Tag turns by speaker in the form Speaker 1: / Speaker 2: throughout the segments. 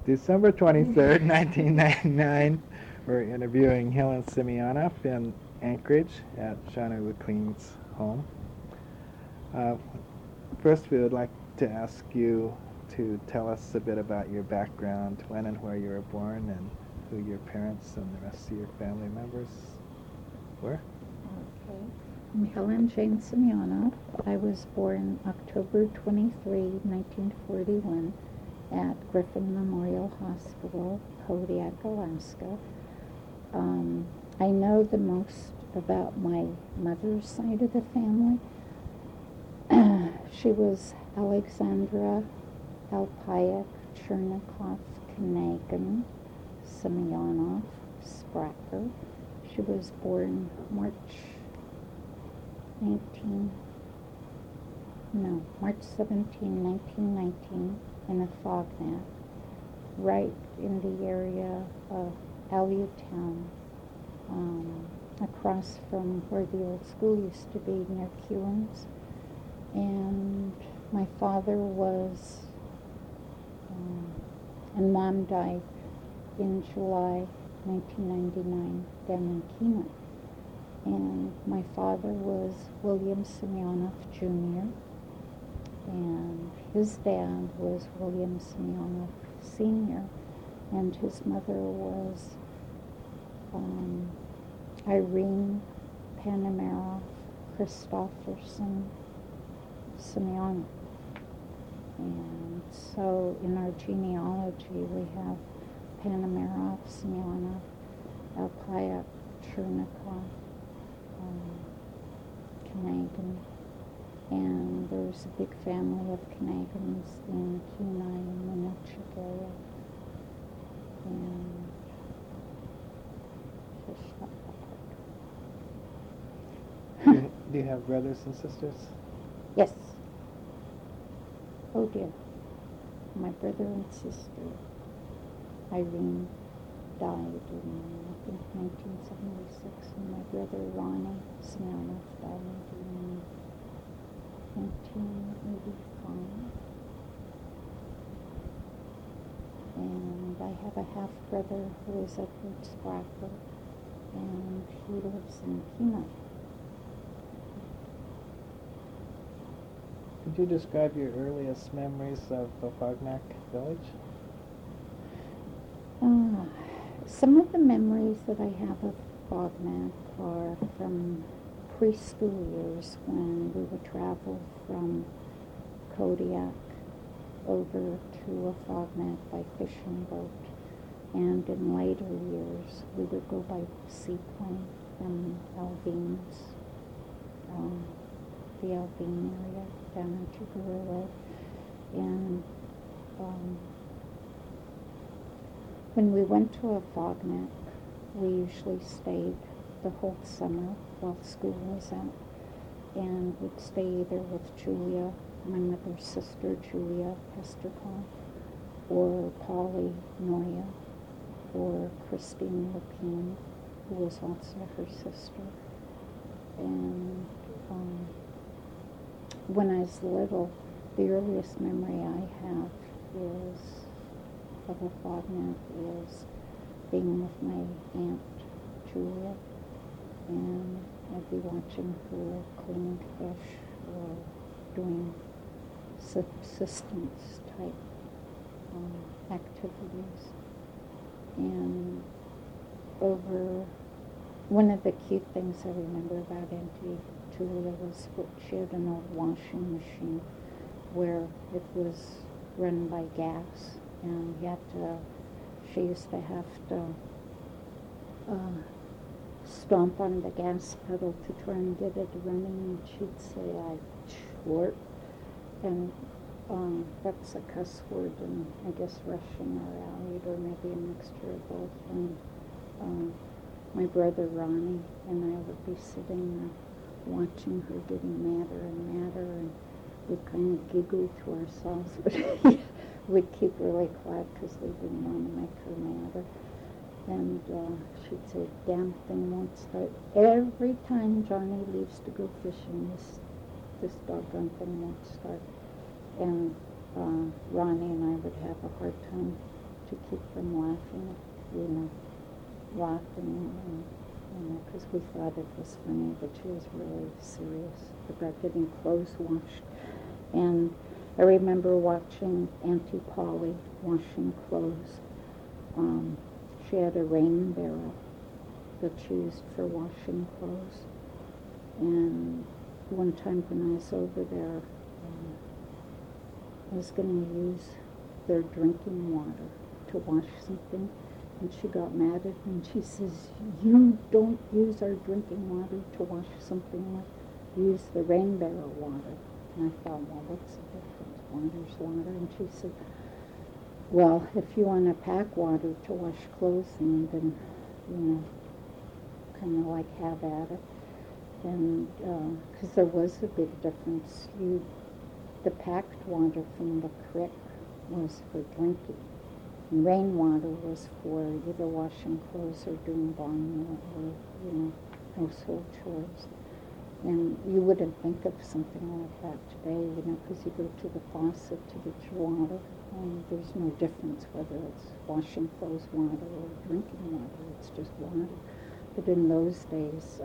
Speaker 1: December 23rd, 1999, we're interviewing Helen Semyonov in Anchorage at Shawnee McLean's home. Uh, First, we would like to ask you to tell us a bit about your background, when and where you were born, and who your parents and the rest of your family members were.
Speaker 2: Okay. I'm Helen Jane Semyonov. I was born October 23, 1941 at Griffin Memorial Hospital, Kodiak, Alaska. I know the most about my mother's side of the family. She was Alexandra Alpayak Chernikov Kanagan Semyonov Spracker. She was born March 17, 1919 in a Fognak, right in the area of Aleutown, across from where the old school used to be near Kewens. And my father was, and Mom died in July 1999 down in Keenan. And my father was William Semyonov Jr., and his dad was William Semyonov Sr., and his mother was Irene Panamera Christofferson Semyonov. And so in our genealogy we have Panamera Semyonov, Alpayak Chernikov, Kanagan, and there's a big family of Kanagans in Kenai and Winnetka area. And
Speaker 1: Do you have brothers and sisters?
Speaker 2: Yes. Oh dear. My brother and sister, Irene, died in, I think, 1976, and my brother Ronnie Semyonov died in 1985. And I have a half-brother who is Edward Spracker, and he lives in Kenai.
Speaker 1: Could you describe your earliest memories of Fognak Village?
Speaker 2: Some of the memories that I have of Fognak are from preschool years when we would travel from Kodiak over to a Fognak by fishing boat. And in later years, we would go by seaplane from Alvines, the Alvine area down to Guerrero. And when we went to a Fognak, we usually stayed the whole summer while school was out, and would stay either with Julia, my mother's sister, Julia Pesterkoff, or Polly Noya, or Christine Lapine, who was also her sister. And when I was little, the earliest memory I have of a Fognak is being with my Aunt Julia, and I'd be watching her cleaning fish or doing subsistence type activities. And one of the cute things I remember about Auntie Julia was she had an old washing machine where it was run by gas, and she used to have to stomp on the gas pedal to try and get it running, and she'd say, "I short," and that's a cuss word in, I guess, Russian or Allied, or maybe a mixture of both. And my brother Ronnie and I would be sitting there watching her getting madder and madder, and we'd kind of giggle to ourselves, but we'd keep really quiet because we didn't want to make her madder. And she'd say, "Damn thing won't start. Every time Johnny leaves to go fishing, this doggone thing won't start." And Ronnie and I would have a hard time to keep from laughing, laughing, because we thought it was funny, but she was really serious about getting clothes washed. And I remember watching Auntie Polly washing clothes. She had a rain barrel that she used for washing clothes. And one time when I was over there, I was going to use their drinking water to wash something. And she got mad at me and she says, "You don't use our drinking water to wash something like, use the rain barrel water." And I thought, well, what's the difference? Water's water. And she said, well, if you want to pack water to wash clothes in, then, kind of like have at it. And, because there was a big difference. The packed water from the creek was for drinking. And rainwater was for either washing clothes or doing laundry or, household chores. And you wouldn't think of something like that today, because you go to the faucet to get your water, and there's no difference whether it's washing clothes water or drinking water. It's just water. But in those days,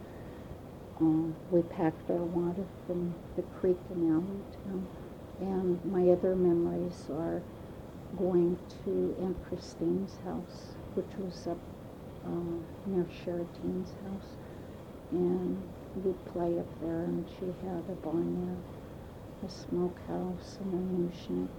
Speaker 2: we packed our water from the creek in Allentown. And my other memories are going to Aunt Christine's house, which was up near Sheratine's house. And we'd play up there, and she had a barnyard, a smokehouse, and a mooshnik.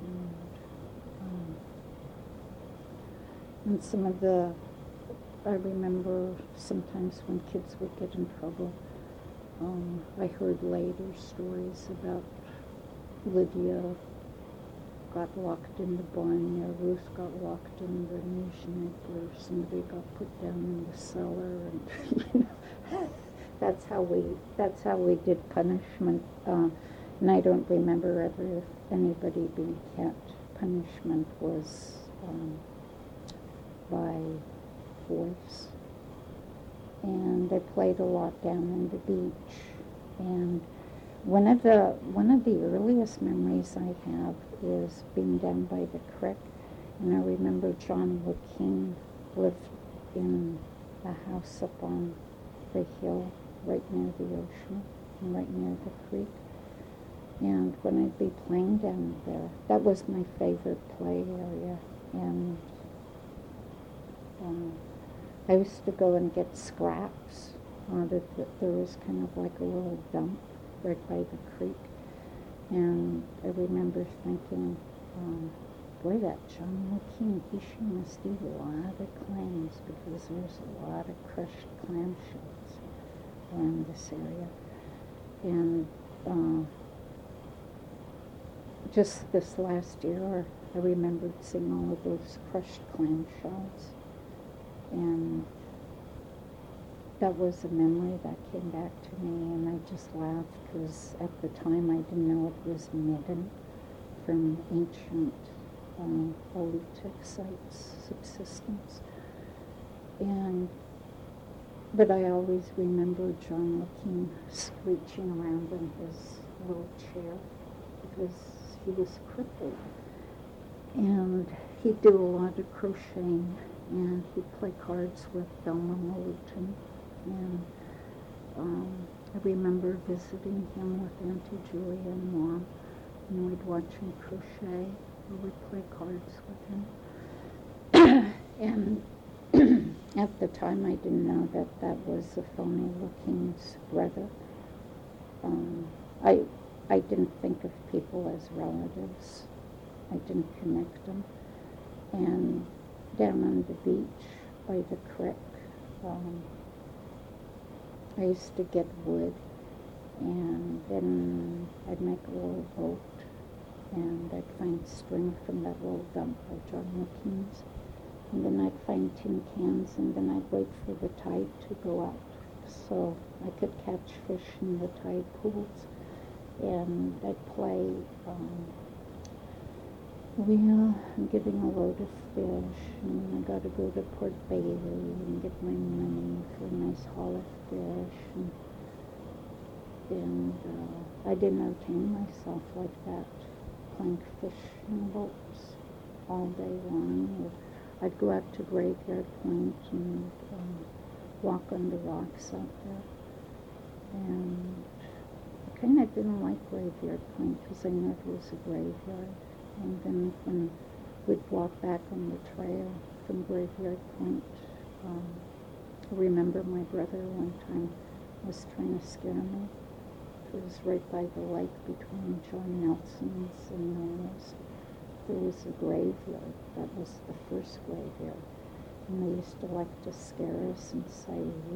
Speaker 2: And some of I remember sometimes when kids would get in trouble, I heard later stories about Lydia got locked in the barnyard, Ruth got locked in the mooshnik, or somebody got put down in the cellar, and that's how we did punishment. And I don't remember ever anybody being kept. Punishment was by voice. And I played a lot down on the beach. And one of the earliest memories I have is being down by the creek. And I remember John Wood King lived in a house up on the hill right near the ocean and right near the creek. And when I'd be playing down there, that was my favorite play area. And I used to go and get scraps out of it. There was kind of like a little dump right by the creek. And I remember thinking, boy, that John Wood King, he sure must eat a lot of clams, because there's a lot of crushed clam shells around this area. And just this last year, I remembered seeing all of those crushed clam shells. And that was a memory that came back to me, and I just laughed, because at the time I didn't know it was midden from ancient Oleatic sites, subsistence. But I always remember John looking, screeching around in his little chair, because he was crippled. And he'd do a lot of crocheting, and he'd play cards with Thelma Moulouton. And I remember visiting him with Auntie Julia and Mom, and we'd watch him crochet, or we'd play cards with him. And at the time, I didn't know that that was the Phony King's brother. I didn't think of people as relatives. I didn't connect them. And down on the beach by the creek, I used to get wood, and then I'd make a little boat, and I'd find string from that little dump by John McKean's, and then I'd find tin cans, and then I'd wait for the tide to go out so I could catch fish in the tide pools. And I'd play, I'm getting a load of fish, and I got to go to Port Bailey and get my money for a nice haul of fish. And I didn't entertain myself like that, playing fish in boats all day long. I'd go out to Graveyard Point and walk on the rocks out there. And I kind of didn't like Graveyard Point because I knew it was a graveyard. And then when we'd walk back on the trail from Graveyard Point, I remember my brother one time was trying to scare me. It was right by the lake between John Nelson's and Noah's. There was a graveyard. That was the first graveyard. And they used to like to scare us and say,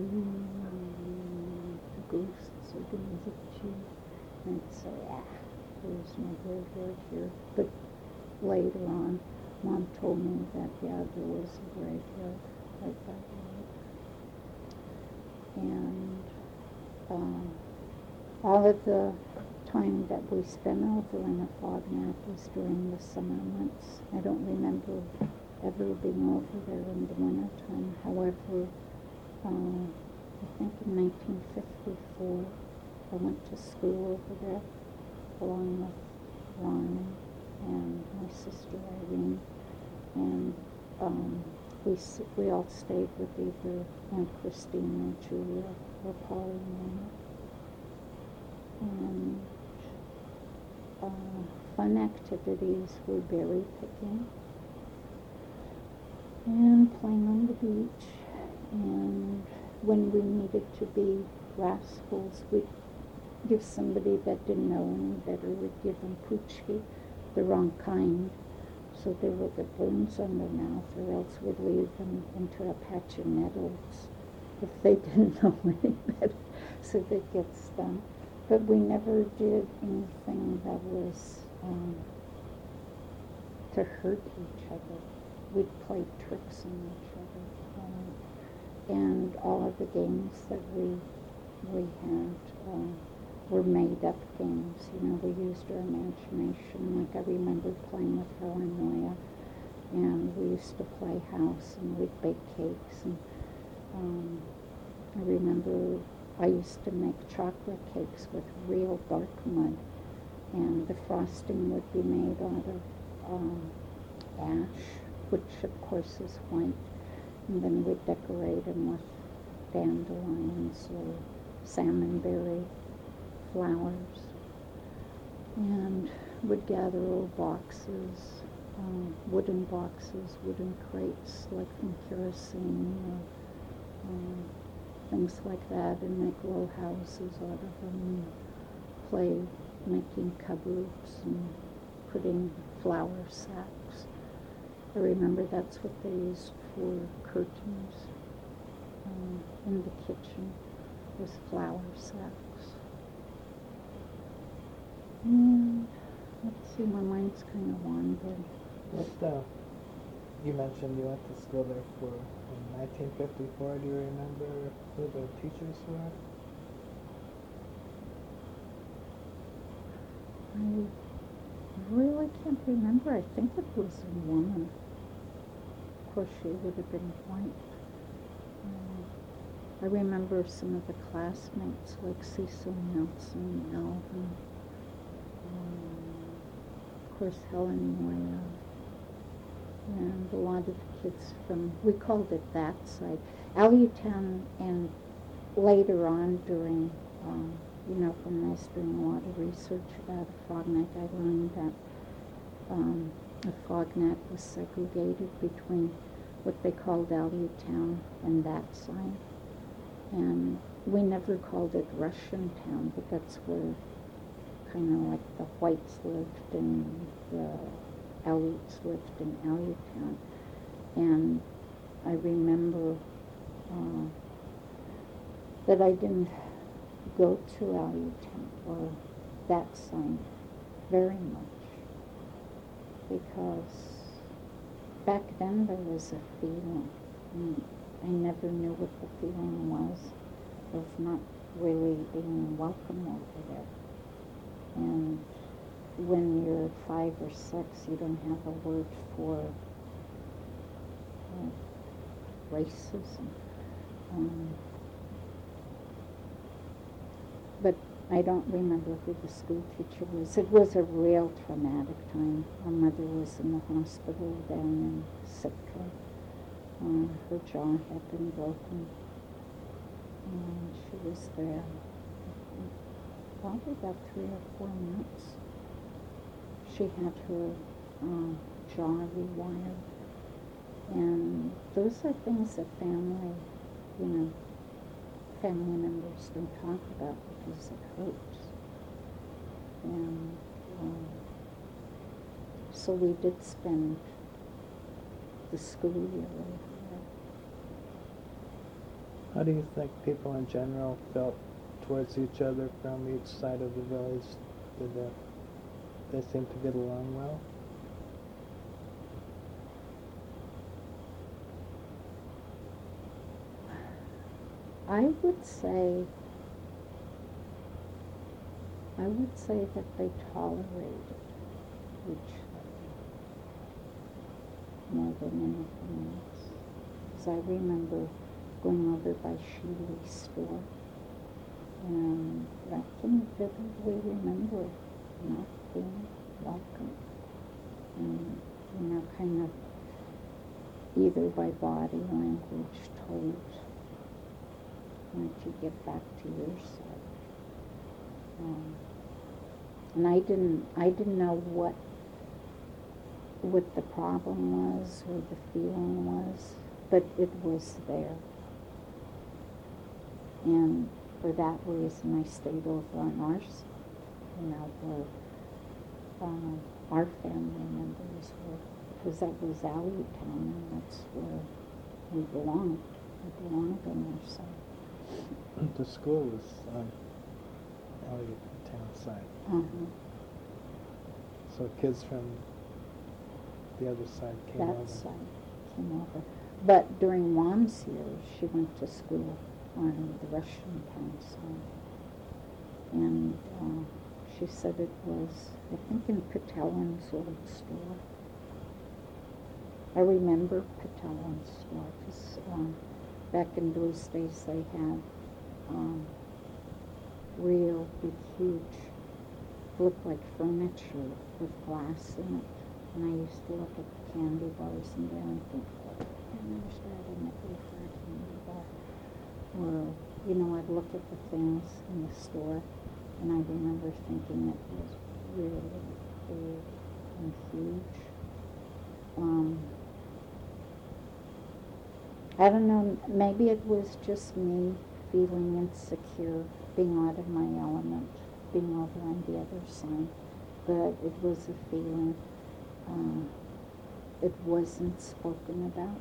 Speaker 2: the ghosts are going to get you. And I'd say, there's no graveyard here. But later on, Mom told me that, yeah, there was a graveyard right by the lake. And all of the time that we spent over in the Fognak was during the summer months. I don't remember ever being over there in the wintertime. However, I think in 1954, I went to school over there along with Ronnie and my sister Irene. And we all stayed with either Aunt Christine or Julia or Polly and Mama. And fun activities were berry picking and playing on the beach. And when we needed to be rascals, we'd give somebody that didn't know any better, we'd give them puchki, the wrong kind, so they would get burns on their mouth, or else we'd leave them into a patch of nettles if they didn't know any better, so they'd get stung. But we never did anything that was to hurt each other. We'd play tricks on each other. And all of the games that we had were made-up games. You know, we used our imagination. Like I remember playing with Helen Noya, and we used to play house, and we'd bake cakes. And I remember I used to make chocolate cakes with real dark mud, and the frosting would be made out of ash, which of course is white, and then we'd decorate them with dandelions or salmonberry flowers, and would gather old boxes, wooden boxes, wooden crates like from kerosene or things like that, and make little houses out of them, and play making cupboards and putting flour sacks. I remember that's what they used for curtains in the kitchen, was flour sacks. And let's see, my mind's kind of wandered.
Speaker 1: You mentioned you went to school there in 1954. Do you remember who the teachers were?
Speaker 2: I really can't remember. I think it was a woman. Of course, she would have been white. I remember some of the classmates, like Cecil Nelson, Alvin, of course, Helen Moya, and a lot of the kids from, we called it that side, Aleutown, and later on during, when I was doing a lot of research about Fognak, I learned that the Fognak was segregated between what they called Aleutown and that side. And we never called it Russian Town, but that's where kind of like the whites lived and the Aleuts lived in Aleutown. And I remember that I didn't go to Aleutown or that side very much, because back then there was a feeling, and I never knew what the feeling was of not really being welcome over there. And when you're 5 or 6, you don't have a word for racism. But I don't remember who the school teacher was. It was a real traumatic time. Our mother was in the hospital down in Sitka. Her jaw had been broken. And she was there probably about 3 or 4 months. She had her jaw rewired. And those are things that family members don't talk about because it hurts. And so we did spend the school year with her.
Speaker 1: How do you think people in general felt towards each other from each side of the village? Did they seem to get along well?
Speaker 2: I would say that they tolerated each other more than anything else. Because I remember going over by Sheely's store, and I can vividly remember not being welcome, and kind of either by body language told, why don't you get back to your side? And I didn't know what the problem was or the feeling was, but it was there. And for that reason, I stayed over on our side, where our family members were, because that was Allentown, and that's where we belonged. We belonged on our side.
Speaker 1: The school was on Allentown side.
Speaker 2: Uh-huh.
Speaker 1: So kids from the other side came over.
Speaker 2: That side came over. But during Mom's years, she went to school on the Russian town side. And she said it was, I think, in Patelin's old store. I remember Patelin's store because back in those days they had real big, huge, looked like furniture with glass in it. And I used to look at the candy bars in there and think, oh, I never started a nickel for a candy bar. Or, I'd look at the things in the store, and I remember thinking it was really big and huge. I don't know, maybe it was just me feeling insecure, being out of my element, being over on the other side. But it was a feeling. It wasn't spoken about.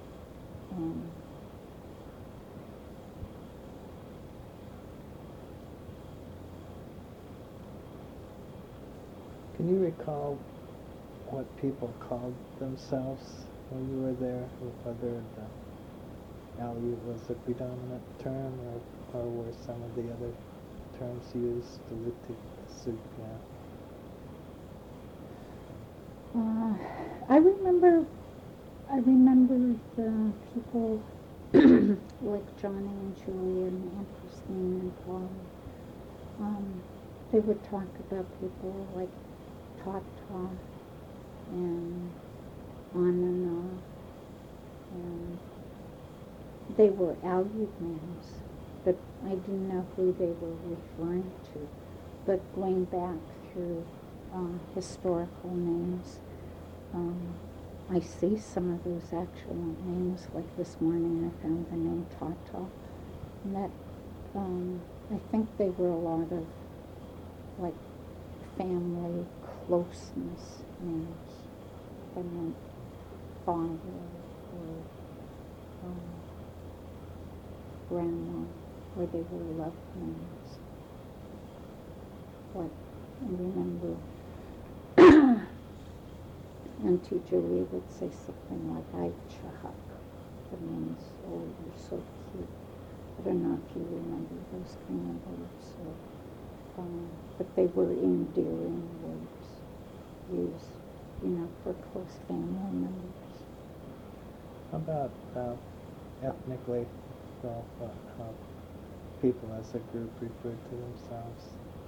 Speaker 1: Can you recall what people called themselves when you were there? Whether the Aleut was a predominant term, or were some of the other terms used?
Speaker 2: I remember the people like Johnny and Julie and Aunt Christine and Paul. They would talk about people like Tata and Anana, and they were Aleut names, but I didn't know who they were referring to. But going back through historical names, I see some of those actual names. Like this morning I found the name Tata, and that I think they were a lot of like family closeness names, and father or grandma, where they were loved names. Like, I remember Auntie Julie would say something like, "Ay, Chahak." That means, "Oh, you're so cute." I don't know if you remember those kind of words. But they were endearing words used, for close family members.
Speaker 1: How about ethnically? How people as a group referred to themselves.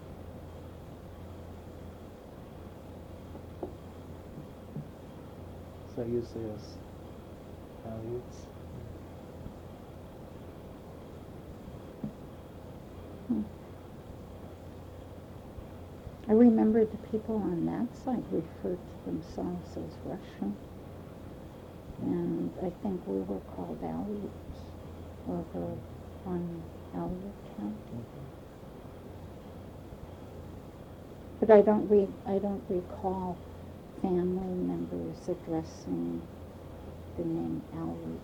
Speaker 1: So usually as Aleutes.
Speaker 2: I remember the people on that side referred to themselves as Russian. And I think we were called Aleutes over on Aleut County. But I don't recall family members addressing the name Aleut.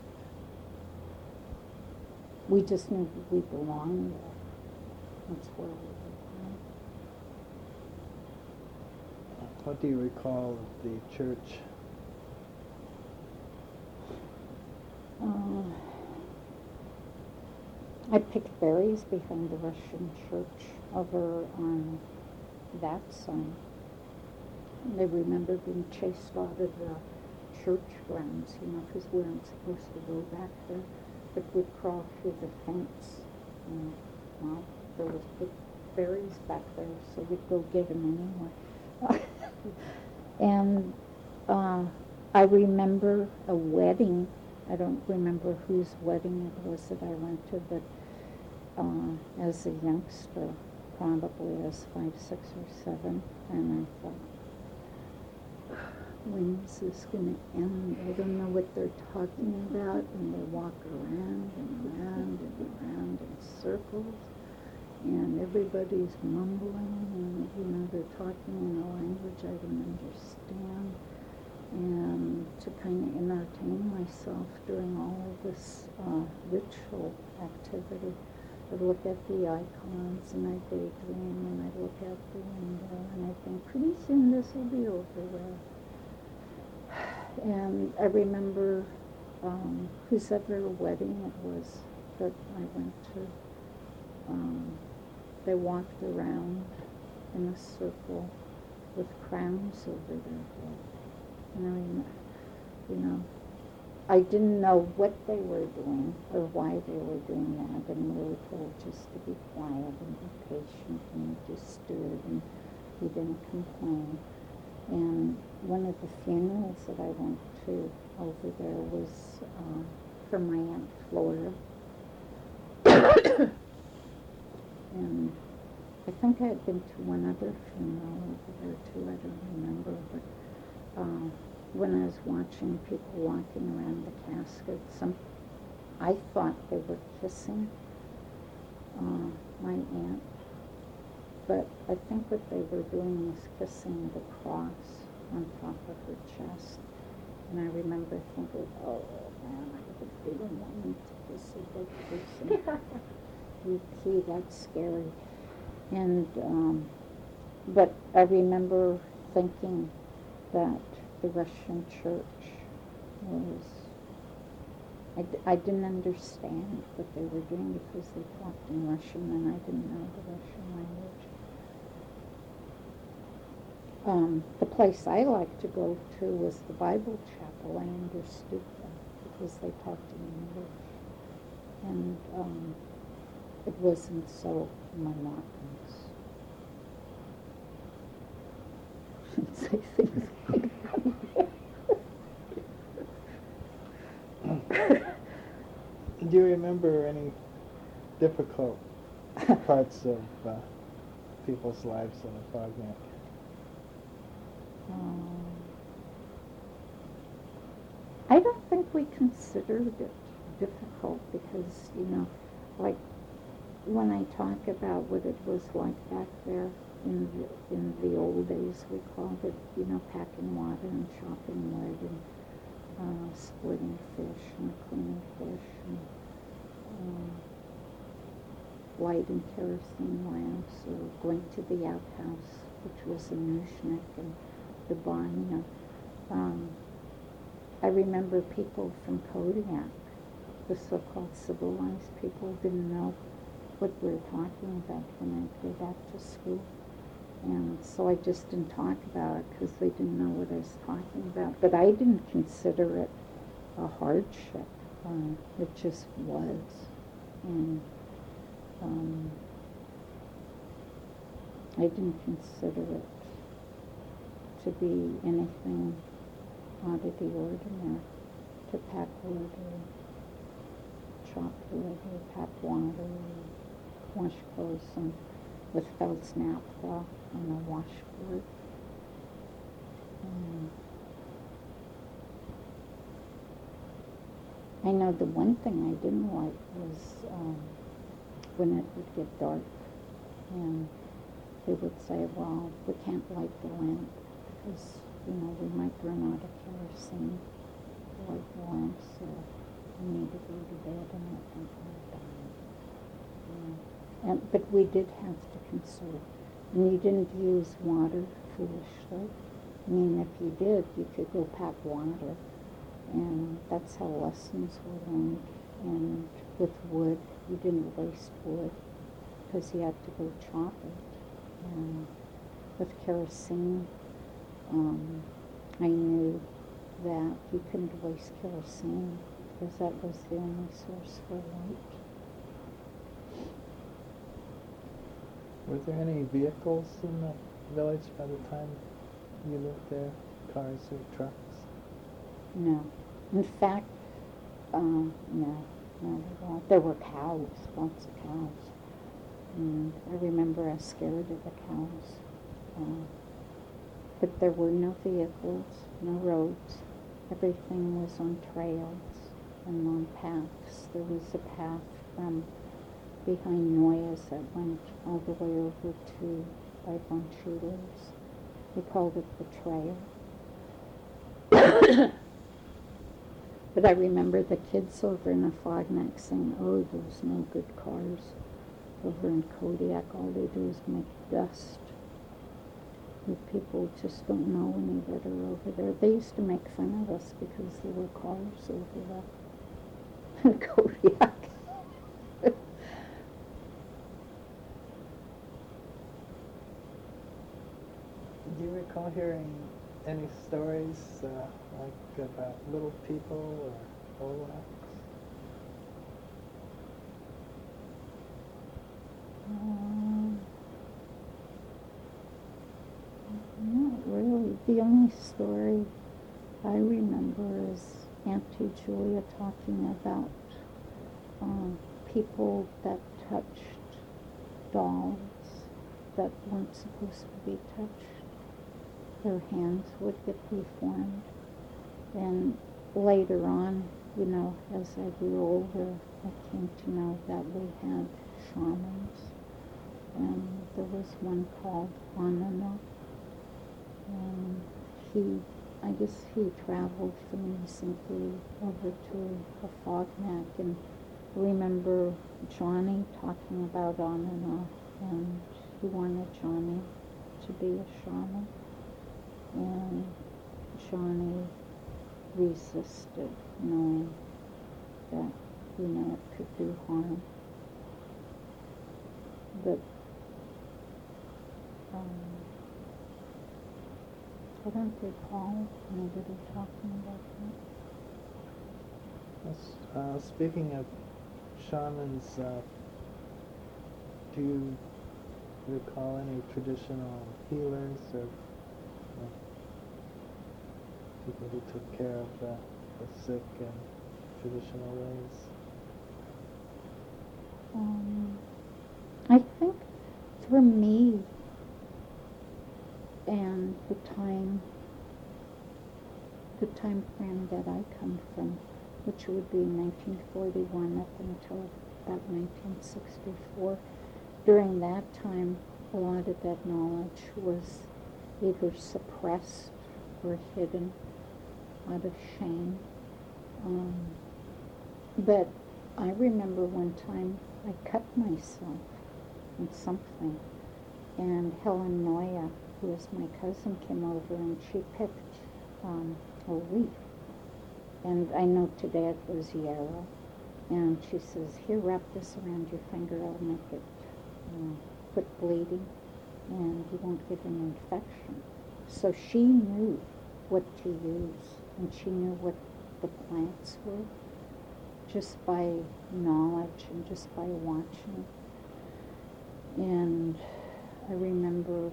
Speaker 2: We just knew we belonged there. That's where we were.
Speaker 1: What do you recall of the church?
Speaker 2: I picked berries behind the Russian church over on that side. And I remember being chased out of the church grounds, because we weren't supposed to go back there, but we'd crawl through the fence. Well, there was big berries back there, so we'd go get them anyway. And I remember a wedding. I don't remember whose wedding it was that I went to, but as a youngster, probably as 5, 6, or 7, and I thought, when is this going to end? I don't know what they're talking about, and they walk around and around and around in circles, and everybody's mumbling, and they're talking in a language I don't understand. And to kind of entertain myself during all of this ritual activity, I'd look at the icons and I'd daydream and I'd look out the window and I'd think, pretty soon this will be over with. And I remember whosever wedding it was that I went to, they walked around in a circle with crowns over their head. And I didn't know what they were doing or why they were doing that, and we were told just to be quiet and be patient, and we just stood and we didn't complain. And one of the funerals that I went to over there was for my Aunt Flora. And I think I had been to one other funeral over there too, I don't remember, but when I was watching people walking around the casket, I thought they were kissing my aunt, but I think what they were doing was kissing the cross on top of her chest. And I remember thinking, oh man, I would be the one to kiss a dead person. That's scary. And but I remember thinking that the Russian church was, I didn't understand what they were doing because they talked in Russian and I didn't know the Russian language. The place I liked to go to was the Bible chapel. I understood them because they talked in English. And it wasn't so monotonous. I shouldn't say things like that.
Speaker 1: Do you remember any difficult parts of people's lives in the fog bank?
Speaker 2: I don't think we considered it difficult because, like when I talk about what it was like back there in the old days, we called it, packing water and chopping wood and splitting fish and cleaning fish and lighting kerosene lamps or going to the outhouse, which was in Nushnik and the Banya. I remember people from Kodiak, the so-called civilized people, didn't know what we were talking about when I'd go back to school. And so I just didn't talk about it because they didn't know what I was talking about. But I didn't consider it a hardship. It just was. And I didn't consider it to be anything out of the ordinary, to pack wood or chop wood or pack water or wash clothes and with Feld's naphtha on a washboard. I know the one thing I didn't like was when it would get dark and they would say, well, we can't light the lamp because, we might run out of kerosene to light the lamp, so we need to go to bed. And I think, but we did have to conserve. And you didn't use water foolishly. I mean, if you did, you could go pack water. And that's how lessons were learned. And with wood, you didn't waste wood because you had to go chop it. And with kerosene, I knew that you couldn't waste kerosene because that was the only source for light.
Speaker 1: Were there any vehicles in the village by the time you lived there? Cars or trucks?
Speaker 2: No. In fact, no, there were cows, lots of cows. And I remember I was scared of the cows. But there were no vehicles, no roads. Everything was on trails and on paths. There was a path from behind Noyes that went all the way over to by Von Schuler's. They called it the trail. But I remember the kids over in the Fognac saying, oh, there's no good cars. Over in Kodiak, all they do is make dust. The people just don't know any better over there. They used to make fun of us because there were cars over there in Kodiak.
Speaker 1: Do you recall hearing any stories like about little people or Olaks?
Speaker 2: Not really. The only story I remember is Auntie Julia talking about people that touched dolls that weren't supposed to be touched. Their hands would get deformed. And later on, as I grew older, I came to know that we had shamans. And there was one called Anana. And I guess he traveled from Helsinki over to the Fognac. And I remember Johnny talking about Anana, and he wanted Johnny to be a shaman. And Johnny resisted, knowing that, it could do harm. But I don't recall anybody talking about that.
Speaker 1: Speaking of shamans, do you recall any traditional healers or people who took care of the sick in traditional ways?
Speaker 2: I think for me and the time frame that I come from, which would be 1941 up until about 1964, during that time, a lot of that knowledge was either suppressed or hidden out of shame. But I remember one time I cut myself in something, and Helen Noya, who was my cousin, came over and she picked a leaf. And I know today it was yarrow. And she says, here, wrap this around your finger, I'll make it quit bleeding, and you won't get an infection. So she knew what to use, and she knew what the plants were, just by knowledge and just by watching. And I remember,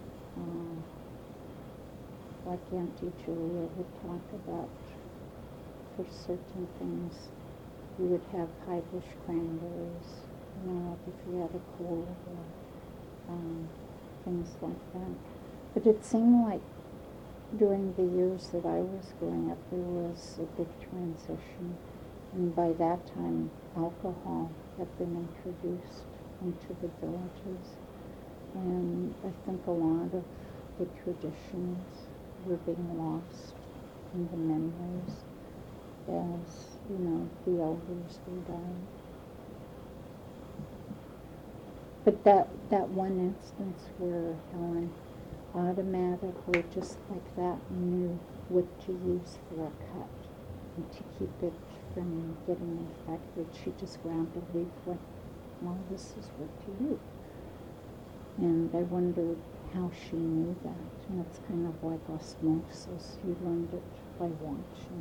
Speaker 2: like Auntie Julia would talk about, for certain things, you would have high bush cranberries, like if you had a cold or things like that. But it seemed like during the years that I was growing up, there was a big transition. And by that time, alcohol had been introduced into the villages. And I think a lot of the traditions were being lost in the memories as, the elders were dying. But that one instance where Helen automatically, just like that, knew what to use for a cut and to keep it from getting infected, she just grabbed a leaf like, well, this is what to use. And I wondered how she knew that. And it's kind of like osmosis. You learned it by watching.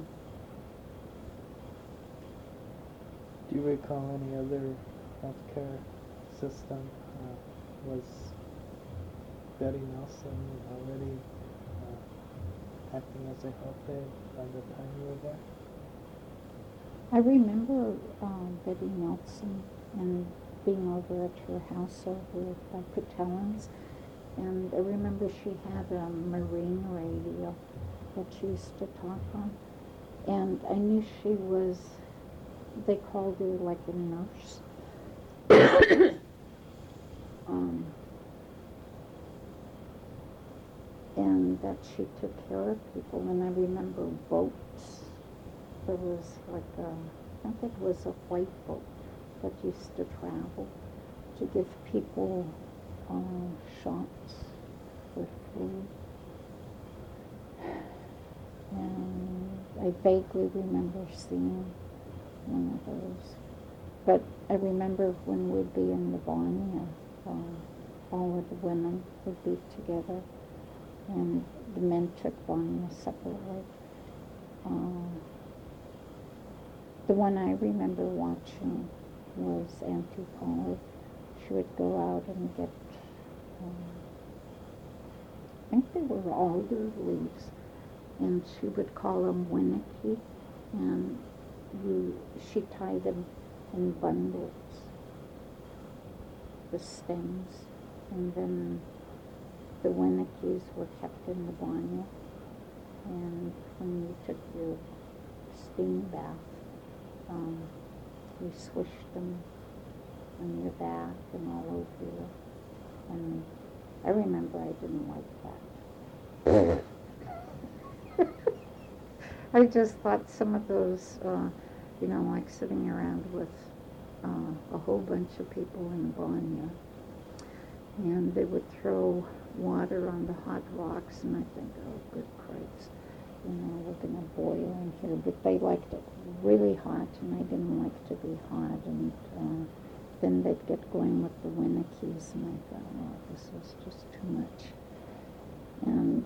Speaker 1: Do you recall any other healthcare system? Was Betty Nelson already acting as a health aide by the time you were there?
Speaker 2: I remember Betty Nelson and being over at her house over by Patelins, and I remember she had a marine radio that she used to talk on, and I knew she was, they called her like a nurse. And that she took care of people, and I remember boats. There was like I think it was a white boat that used to travel to give people shots for food. And I vaguely remember seeing one of those. But I remember when we'd be in the Bonnie, all of the women would be together, and the men took Bonnie separately. The one I remember watching was Auntie Polly. She would go out and get, I think they were alder leaves, and she would call them winnicky, and she tied them in bundles, the stems, and then the winnickies were kept in the barnyard, and when you took your steam bath, you swished them on your back and all over you, and I remember I didn't like that. I just thought some of those, like sitting around with a whole bunch of people in a barnyard, and they would throw water on the hot rocks, and I think, oh, good Christ, we're going to boil in here. But they liked it really hot, and I didn't like to be hot, and then they'd get going with the winnickies, and I thought, oh, this is just too much. And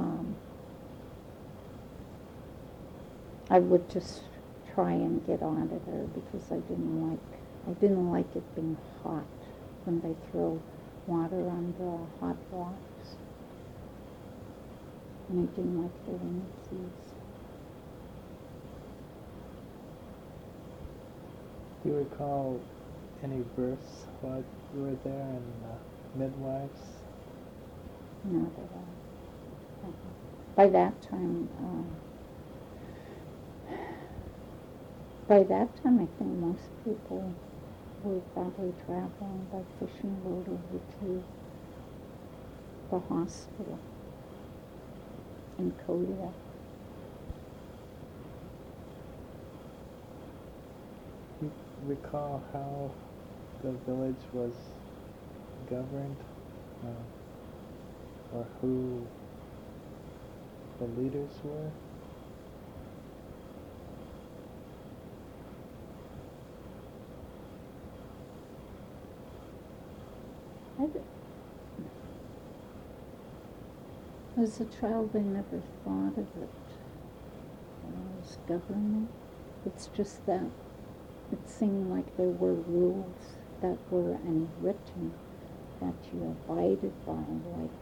Speaker 2: I would just try and get out of there because I didn't like it being hot when they throw water on the hot rocks. And I didn't like the winnickies.
Speaker 1: Do you recall any births while you were there and midwives?
Speaker 2: Not at all. By that time, I think most people were probably traveling by fishing boat over to the hospital in Kodiak.
Speaker 1: Do you recall how the village was governed, or who the leaders were?
Speaker 2: As a child, I never thought of it as government. It's just that it seemed like there were rules that were unwritten that you abided by. Like,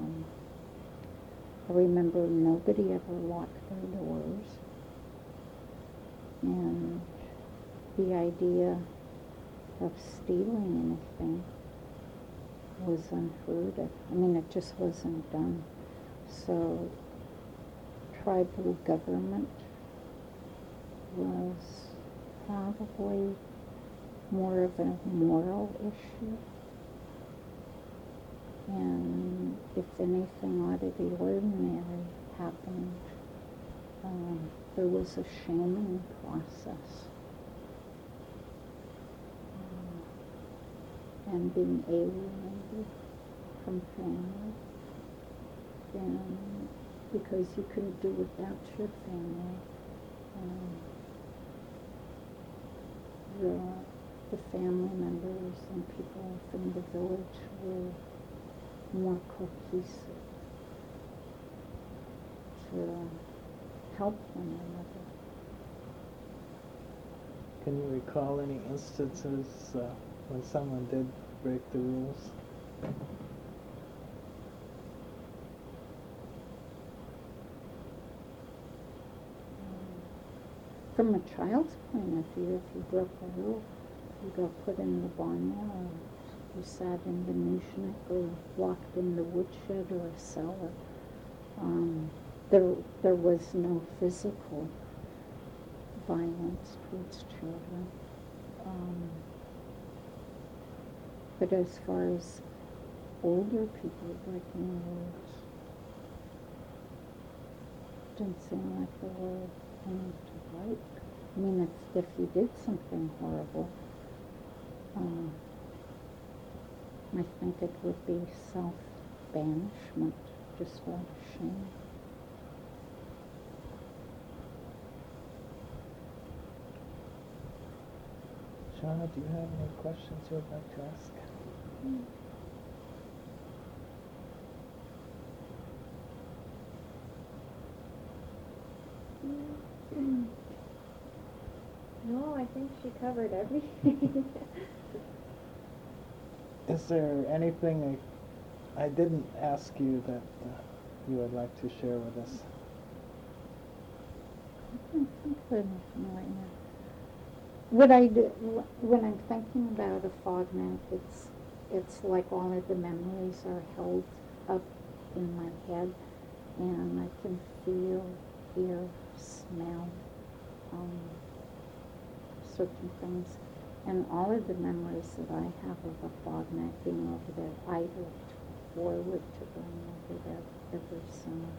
Speaker 2: I remember nobody ever locked their doors. And the idea of stealing anything was unheard of. I mean, it just wasn't done. So tribal government was probably more of a moral issue. And if anything out of the ordinary happened, there was a shaming process. And being alienated from family. And because you couldn't do without your family. The family members and people from the village were more cohesive to help one another.
Speaker 1: Can you recall any instances when someone did break the rules?
Speaker 2: From a child's point of view, if you broke a rule, you got put in the barnyard, or you sat in the nooshnik, or locked in the woodshed or a cellar. There was no physical violence towards children. But as far as older people breaking rules, didn't seem like there were any to break. I mean, if you did something horrible, I think it would be self-banishment, just out of shame.
Speaker 1: Shauna, do you have any questions you would like to ask?
Speaker 3: No, I think she covered everything.
Speaker 1: Is there anything I didn't ask you that you would like to share with us?
Speaker 2: I can't think of anything right now. What I do when I'm thinking about a fog map, it's like all of the memories are held up in my head, and I can feel, hear, smell certain things. And all of the memories that I have of a fog map being over there, I looked forward to going over there every summer.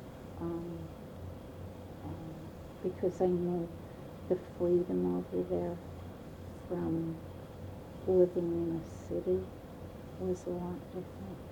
Speaker 2: Because I knew the freedom over there from living in a city was a lot different.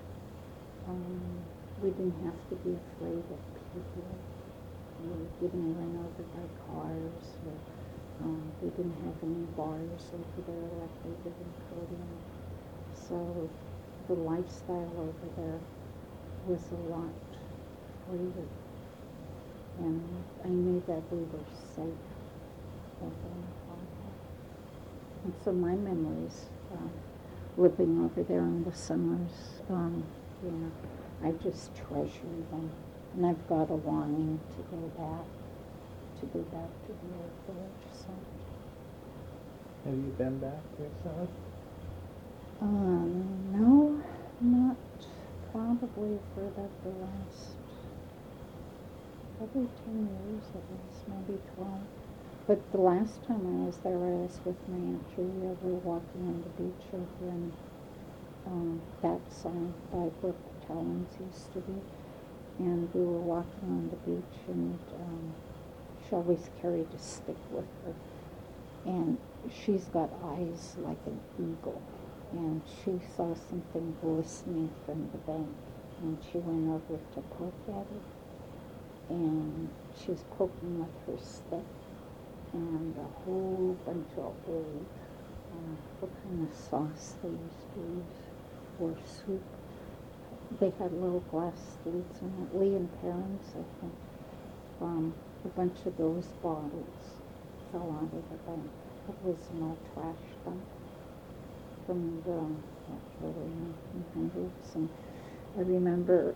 Speaker 2: We didn't have to be afraid of people getting run over by cars. We didn't have any bars over there like they did in Kodiak. So the lifestyle over there was a lot freer. And I knew that we were safe over in Colorado. And so my memories, living over there in the summers, I just treasure them. And I've got a longing to go back to the old village. So.
Speaker 1: Have you been back yourself?
Speaker 2: No, not probably for about the last, probably 10 years at least, maybe 12. But the last time I was there, I was with my Aunt Julia. We were walking on the beach over in that side by where Talons used to be. And we were walking on the beach, and she always carried a stick with her. And she's got eyes like an eagle. And she saw something glistening from the bank. And she went over to poke at it. And she was poking with her stick. And a whole bunch of old, what kind of sauce they used to use for soup. They had little glass lids in it. Lee and Perrins, I think. A bunch of those bottles fell out of the bank. It was an old trash dump from the early 1900s. And I remember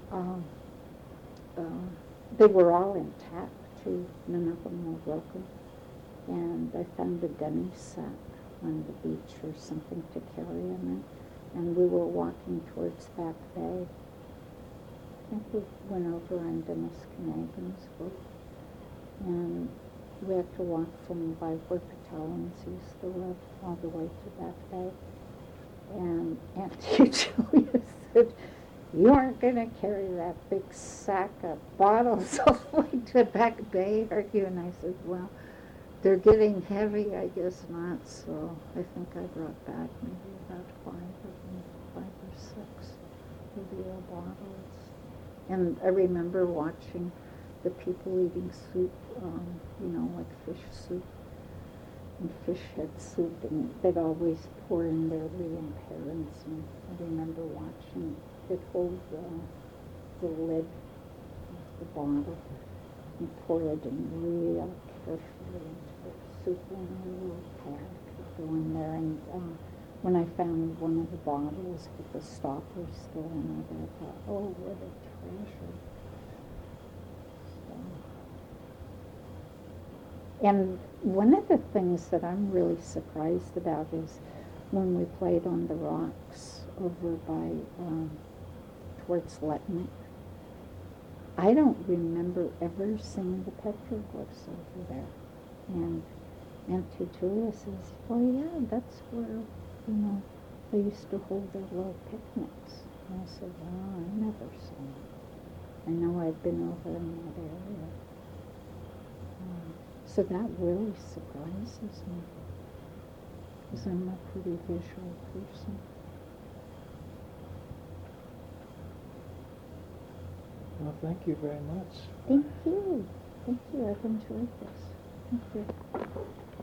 Speaker 2: they were all intact too. None of them were broken. And I found a gunny sack on the beach or something to carry in it. And we were walking towards Back Bay. I think we went over on Dennis Canagan's boat. And we had to walk from by where Patelins used to live all the way to Back Bay. And Auntie Julia said, "You aren't going to carry that big sack of bottles all the way to Back Bay, are you?" And I said, "Well, they're getting heavy, I guess not." So I think I brought back maybe about 5 or 6 of the old bottles. And I remember watching the people eating soup, like fish soup and fish head soup, and they'd always pour in their real parents. And I remember watching it hold the lid of the bottle and pour it in real carefully into the soup in a little pack, go in there. And when I found one of the bottles with the stopper still in it, I thought, oh, what a treasure. And one of the things that I'm really surprised about is when we played on the rocks over by towards Letnick, I don't remember ever seeing the petroglyphs over there. And Auntie Julia says, "Oh yeah, that's where, they used to hold their little picnics." And I said, "Oh, I never saw them. I know I've been over in that area." So that really surprises me, because I'm a pretty visual person.
Speaker 1: Well, thank you very much.
Speaker 2: Thank you. Thank you. I've enjoyed this. Thank you.